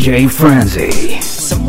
DJ Frenzy.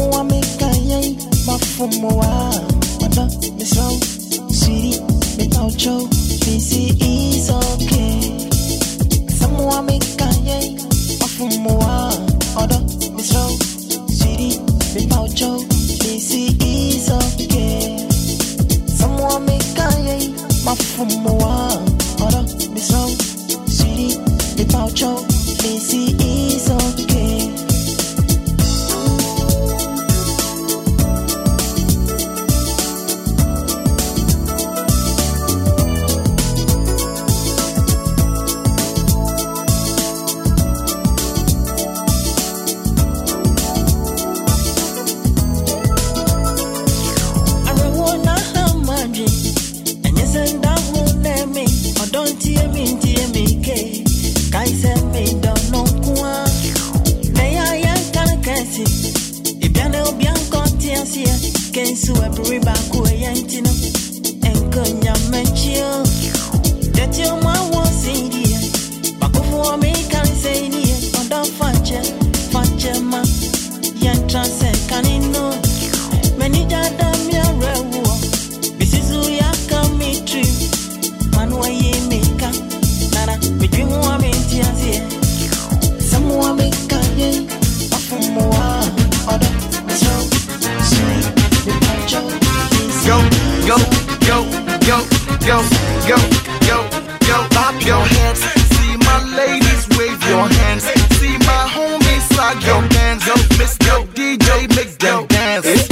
Clap your hands, see my ladies wave your hands, see my homies slide your hands. Yo, Mr. DJ make them dance. It's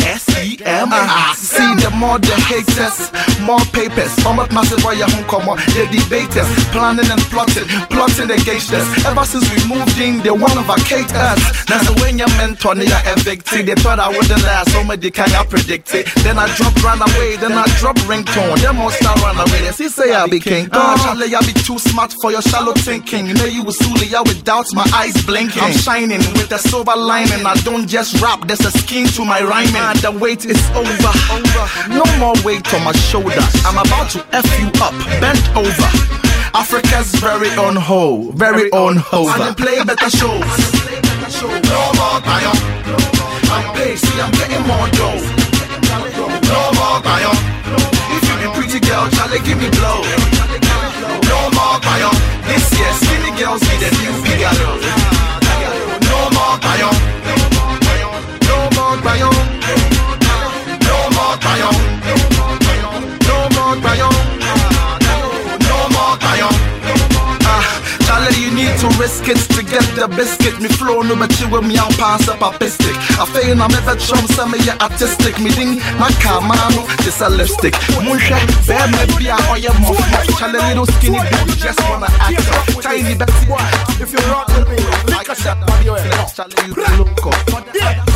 SEMI. See the more the haters, more papers. I'm up massive while you're home, come on. The debaters planning and plotting against us. Ever since we moved in, they want to vacate us. Now so when your mentor they are evicted, they thought I wouldn't last, so much they can't predict it. Then I drop run away, then I drop ringtone. Them all start run away. They say I be king. Charlie, I be too smart for your shallow thinking. You know you was Suli, I without my eyes blinking. I'm shining with a silver lining. I don't just rap, there's a scheme to my rhyming. The wait is over. No more weight on my shoulder. I'm about to F you up, bent over. Africa's very on hold, very on hold. I play better shows. No more Bayon. I'm paid, see I'm getting more dough. No more Bayon. If you be pretty girl, Charlie, give me blow. No more Bayon. This year, skinny girls be the new Figaro. No more Bayon. No more Bayon. No more Bayon. No more Bayon. No more Bayon. Charlie, you need to risk it to get the biscuit. Me flow no but you with me and pass up a pistic. I fail I'm ever chum some me artistic. Me ding my camano, this a lipstick. Munsha, bear me be a oil muff. Charlie little skinny baby just wanna act up. Tiny Betsy, if you rock with me, like a shot on your head. Charlie, you look up.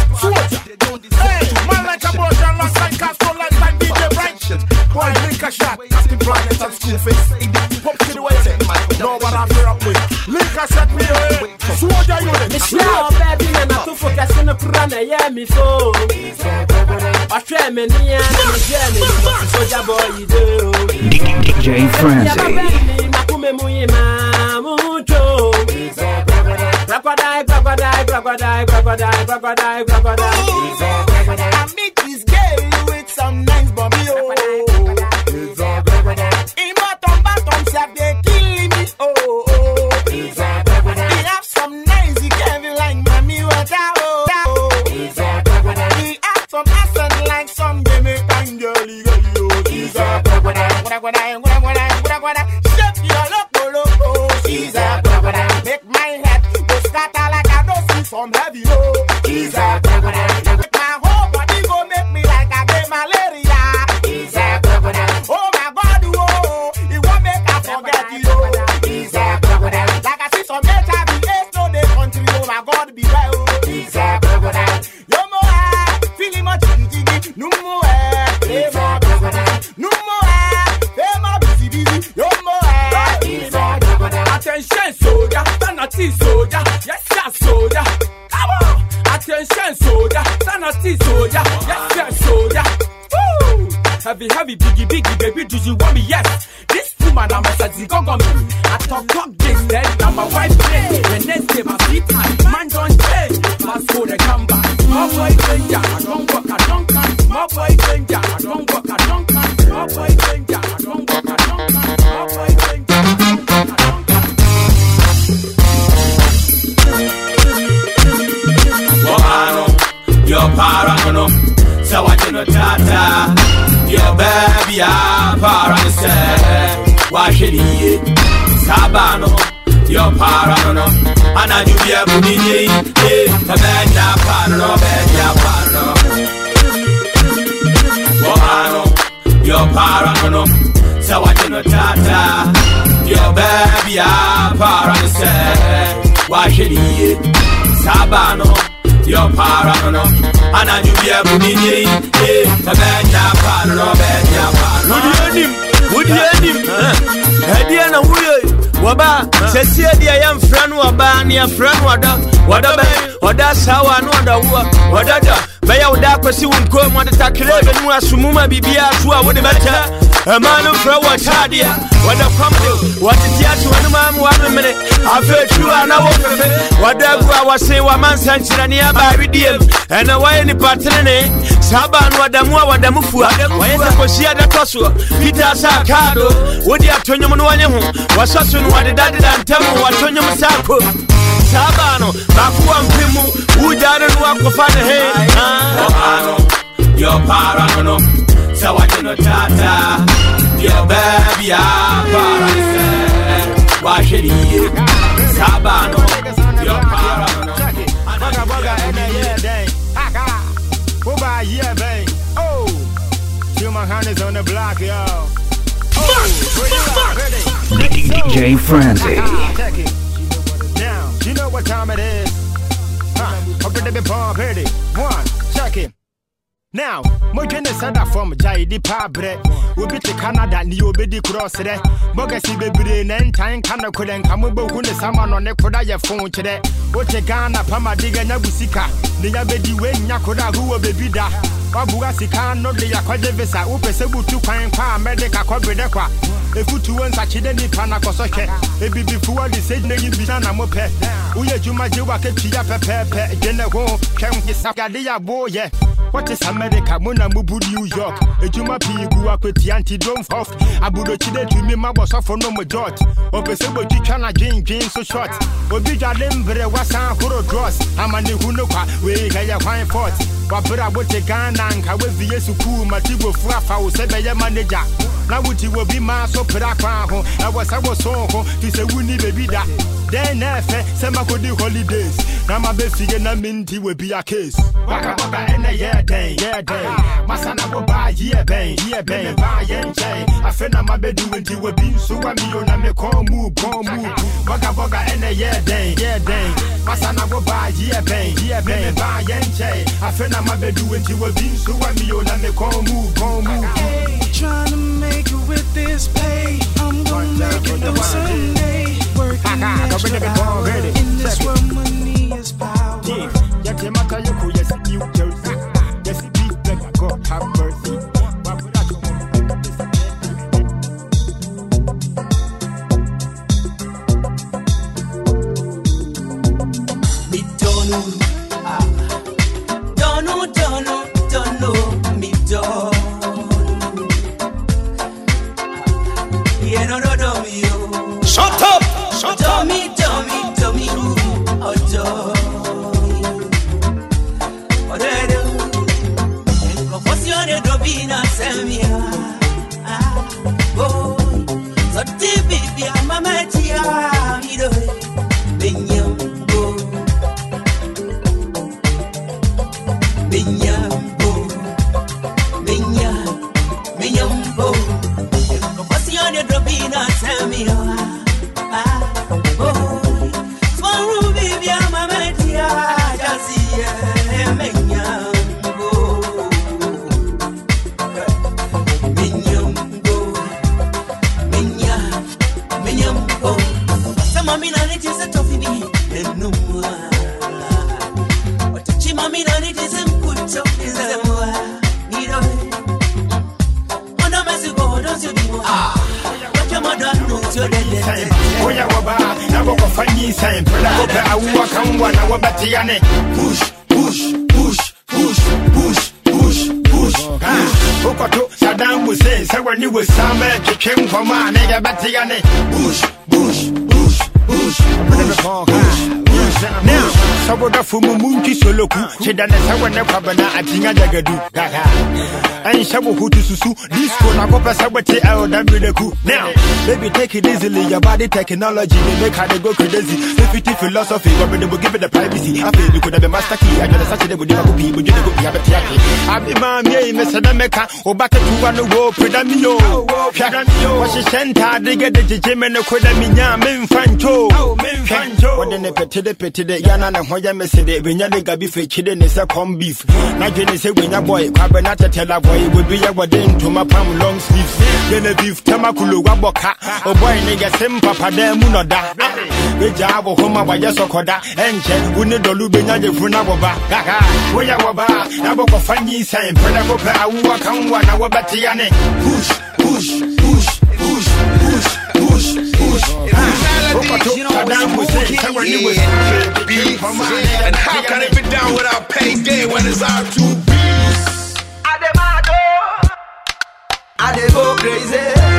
Hey, man like a boy, and last time cast on like DJ Bright. Boy, drink a shot. Acting brightness and school face. Pop to the way. No what I'm here up with. Link a shot me away. Soldier unit. It's now, baby, and I'm too focused on the piranha. Yeah, me so. I try me near the journey. Soldier boy, you do. DJ Frenzy. I meet this girl with some nice bobby. In bottom, slap they killing me. He have some nice, he can't be like mommy what He have some accent like some game time girly. She's a shake your loco. She's a make my head go scatter like I don't see some heavy low. She's a my whole body go make me like I get malaria. She's a oh my God, oh, it won't make I forget you. She's a like I see some HIV/AIDS no they country. Oh my God, be well. She's a yo more feeling much jiggy. No more no more busy. Yo more attention soldier, sanity soldier. Yes sir soldier. Come on. Attention soldier, sanity soldier. Yes sir soldier. Woo! Heavy, biggie, baby, do you want me? Yes. This woman, I'm a sassy gogoman. I talk this, then I'm a wife. The next day, my sweetheart, man don't change. Fast for the gamba. My boy danger, I don't walk, I don't come. My boy danger, I don't walk, I don't come. My boy danger, I don't walk, I don't come. My boy danger, I don't walk, I don't come. Your parano, so I do not tata. Your baby, parano, why should he? Sabano, your parano, and I do be a booty, a bad parano, bad parano. Wahano, your parano, so I do not tata. Your baby, parano, why should he? Sabano. Your parano, and I do be a booty, a bad parano, bad parano. Would you end him? Hediana, Waba, Cecilia, I am friend, Waba, near friend, what that's how I know what other. Baya udako si unko mwanda takilebe nwa sumuma bibia tuwa wadi macha Manu fra watadia wada kwamde watitiatu wanumamu wamemene afetua na wofefe wadagua wase wa mansa nchina ni haba RDM ena wae ni patenene sabanu wadamua wadamufua wayeza koshia datosua pita asa kado wadi atonyo munu wanyehu wasasu nu wadidadi da ntemu watonyo msako Sabano, bakuwa mpimu, ujane nuwa kufane hei Wahano, your parano, so I do not tata Your baby, parano, why should he? Sabano, your parano Baga baga ene ye day Uba ye bay Oh, human hand is on the block, yo DJ Frenzy. Now, you know what time it is. Up to the big bomb, ready. One, check it. Now, my goodness, I from Jai Pabre. We beat the Canada, New Bedi Cross today. Bogasi baby, and time Canada couldn't come over when the someone on the Kodaya phone today. What a Ghana, Pama Diga Nabusika. The Yabedi Way Nakoda, who will be da. Wabuasika, no de Yakajevesa, Upesebu to Pine Palm, Medica Cobredequa. A foot to one such a day, Panacosoke. A baby before the same name Bisana Mope. Uya Jumajiwa Kia Pepe, General, Kem Sagadia boy. What is America? Mona Mubu, New York. A Juma P. Gua with the anti drone off. Abudo Chide to me, my was off for no more dot. Or Pesebo Chana Jane so short. Or Bija Lembre was a Huro Dross. Amani Hunoka, we Gaya Wine Fort. Wabra would take Ghana and Kawe Yesuku, Matibo Flafa, Sebaya manager. Now would you be my so Peraquaho? I was so to say we need a bida. Then, Sema could do holidays. Now my best figure minty will be a case. Waka waka and a year day. Masana will buy year bang, buy yen jay. I feel my bed when you will be so I mean, I may call move. Waka waka and a year day. Masana will buy year bang, buy yen jay. I feel my bed when you will be so I mean, I may call move. Trying to make it with this pay. I'm gonna make it on Sunday. Working extra hours. In this world, money is power. Yeah, Yamaka Yoko, yes, New Jersey. Yes, beef, like God have mercy. Me don't know, me don't. Yeah, no, me. Shut up! Tommy, oh, Proporzione Robina Semia. Oh, so baby, I'm a magia. Benyambo. Proporzione Robina Semia. sign. Oya waba, na wako fanyi sign. Pela kope awa kangwa na wabati yane. Push, push, push, push, push, push, push. Okoto, Saddam Hussein, say when you was summer, chicken for man, nigga bati yane. Push, push, push, push, push. Now, Saboda Fumu Munki Soloku, Chidana Sawana Pabana, Atinga Jagadu, Gaga, and Shabu Hutu Susu, this one, Akopa Sabati, L.W. Now, baby, take it easily, your body technology, they make how they go crazy. 50 philosophy, but they will give it the privacy. I feel you could have been master key, I got a Saturday with the people, you go be a Batiaki. I be my me, Mr. Nameka, or back to one of the war, Predamio, Washington, they get the Jim and the Quedamina, Minfancho, what then they petty the Yana and Hoya Messede, when you gabi for children is a corn beef. Nigel say when your boy, Carbonata tell a boy, will be a wedding to my palm long sleeves. Then a beef, Tamakulu, Waboka, or boy, nigga, Sim Papa, de Munoda. The job of Homa, Wayasokoda, and Chen, who need the Lubina, the Funababa, Gaga, Wayawaba, Naboko Fanny, saying, Predagopa, Awa Kangwa, Nawabatiane. Push, push, push, push, push, push, push. And how can it be done without payday when it's our two beats? I go crazy.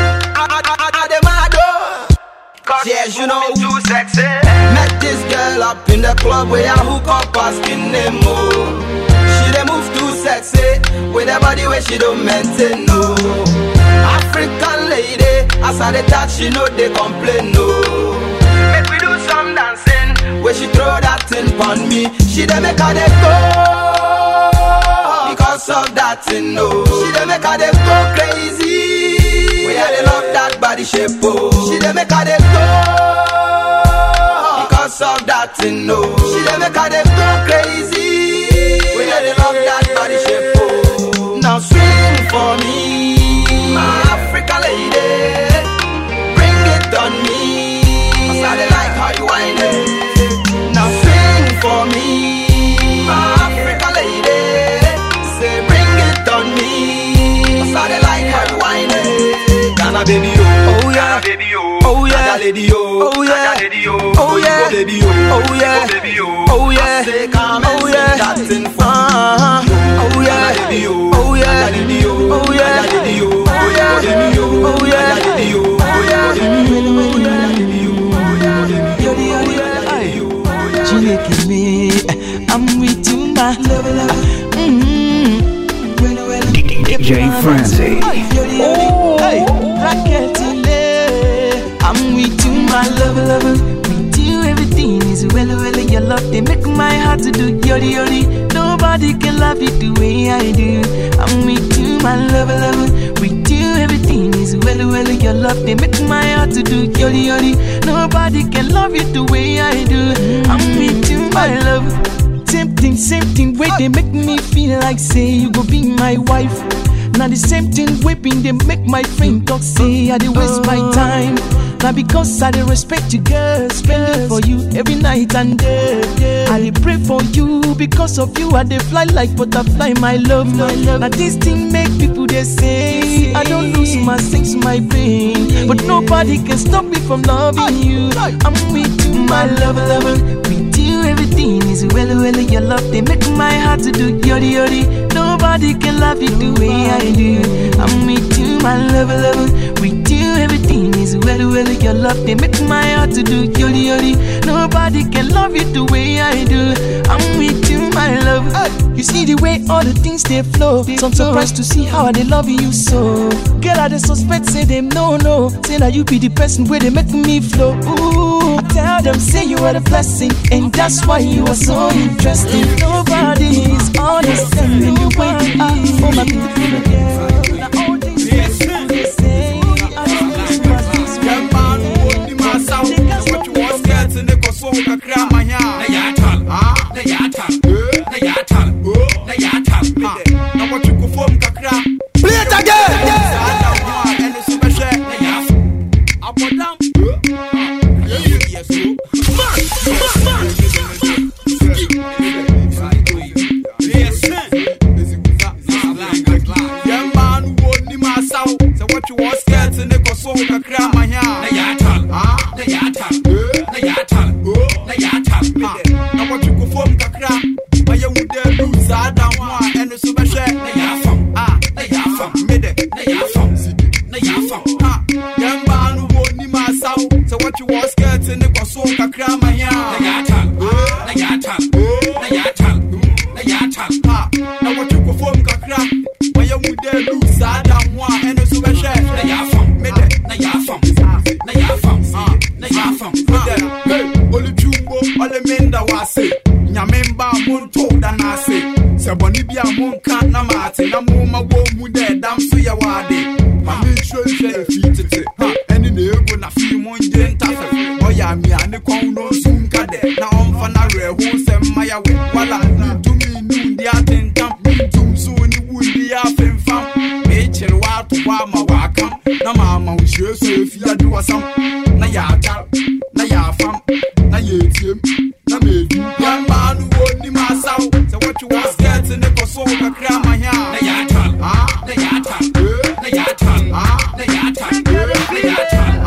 Yes, you know, too sexy. Met this girl up in the club where I hook up asking them more. She dey move too sexy with her body where she don't maintain no. African lady, as I dey touch, she know they complain no. Make we do some dancing where she throw that thing on me. She dey make her dey go because of that thing no. She dey make her dey go crazy. We dey love that body shape oh. She dey make her dey go because of that thing no. She dey make her dey go crazy. We dey love that body shape oh. Now swing for me, my African lady. Bring it on me, 'cause I dey like how you whine it. Now swing for me, my African lady. Say bring it on me, 'cause I dey like how you whine it. Ghana baby oh yeah, baby oh yeah, lady oh yeah, lady oh yeah, baby oh yeah, baby oh yeah, say come and sing that thing for oh yeah, baby oh yeah, lady oh yeah, lady oh yeah, baby oh yeah, lady oh yeah, I'm with you my love. DJ Frenzy. I'm with you, my love. With you, everything is well. Your love, they make my heart to do yori. Nobody can love you the way I do. I'm with you, my love. With you, everything is well. Your love, they make my heart to do yori. Nobody can love you the way I do. I'm with you, my love. Same thing, way they make me feel like say you go be my wife. Now the same thing whipping they make my friend talk say I dey waste my time. Now because I dey respect you girl, spend it for you every night and day. I dey pray for you because of you I dey fly like butterfly my love. Now this thing make people they say I don't lose my sense my brain, but nobody can stop me from loving you. I'm with you my love. With you everything is well. Your love they make my heart to do yori. Nobody can love you the way I do. I'm with you my love. With you everything is well. Your love they make my heart to do yori. Nobody can love you the way I do. I'm with you my love. You see the way all the things they flow. So I'm surprised to see how they love you so. Girl I dey suspect say them no. Say that you be the person where they make me flow. Ooh, I tell them say you are the blessing, and that's why you are so interesting. Nobody is understanding the way you are. Oh my beautiful girl. Now all these things they say I don't lose my peace. What you want scared to make us so we can cry my hair. Na yatal. Now what you go for me kakra. Play it again. What you want scared to make us so we can cry my hair. Na yatal. Martin, I'm on my womb with that damn so ya wadi. My mutual share feet, and in the open a few one day, oh yeah, me and the condo soon got it. Now I'm for a rare who's a Maya way. While I need to me, noon, the attendant, too soon you would be a femme fam. Nature, what to my welcome. Now, mamma, we sure so if you do a song. Na ya tal, na ya fam, na ye team, na me do. Young man who only my sound. So what you was getting the coso, a cram my hair. Na ya tal, na ya tal, na ya tal, na ya tal, na ya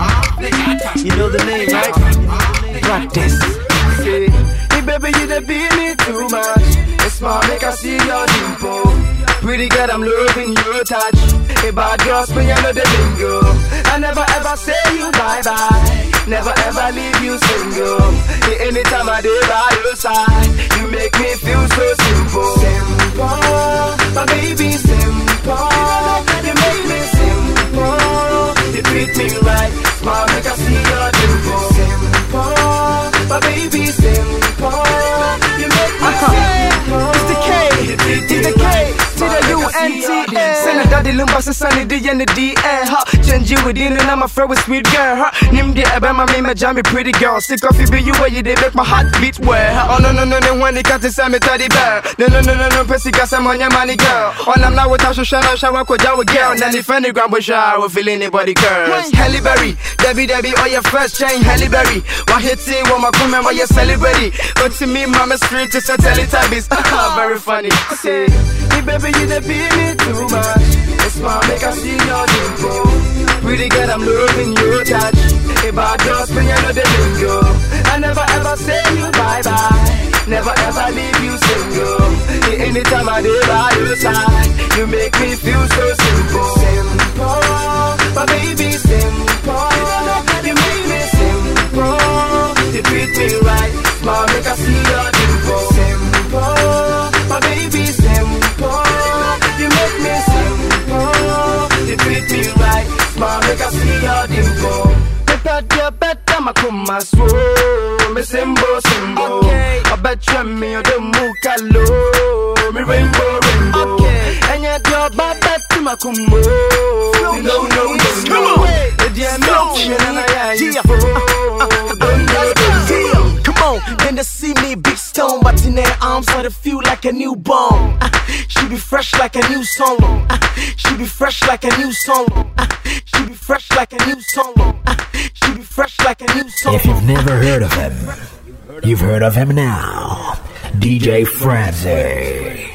tal. You know the name, right? Practice. Say, hey baby, you done beat me too much. It's smart, make I see your dimple. Pretty girl, I'm loving your touch. Hey bad girl, spring you know the bingo. I never ever say you bye-bye. Never ever leave you single. Hey, anytime I do by your side, you make me feel so simple. Simple, my baby, simple. You make me simple. You treat me right, smile, make I see your dimple. Simple, my baby, simple. You make me simple. It's the K, it's the K. T-the-U-N-T-A. Send a daddy lumba sa sunny D and the D-A. Change you within and I'm a friend with sweet girl. Nim the Abama me my jammy pretty girl. Sick of you be you where you they make my heart beat well. Oh no no no no when they can't say me teddy bear. No no no no no Pessica some on your money girl. Oh I'm not with Asha Shana Shawa Kojawa girl. Then if any gram was shy will feel anybody curse. Halle Berry, Debbie Debbie or your first chain Halle Berry. What hits it when my come and you celebrity. But to me mama street to say Teletubbies. Very funny. Say, hey baby you done beat me too much. It's smart, make I see your dimple. Pretty girl, I'm loving your touch. Hey bad girl, spring you know the lingo. I never ever say you bye-bye. Never ever leave you single. Hey, anytime I do by your side, you make me feel so simple. Simple, my baby, simple. You make me simple. You treat me right, smart, make I see your dimple. Simple, my baby, simple. You make me simple. You treat me right, smile, make I see your dimple. Better, my come my soul. Me simbo. I bet you me the mukalo. Me rainbow. Okay. And yet your better, my come. No. Come on, then to see me big stone, but in their arms I feel like a newborn. She be fresh like a new song. She be fresh like a new song. She be fresh like a new song. She be fresh like a new song. If you've never heard of him, you've heard of him now. DJ Frenzy.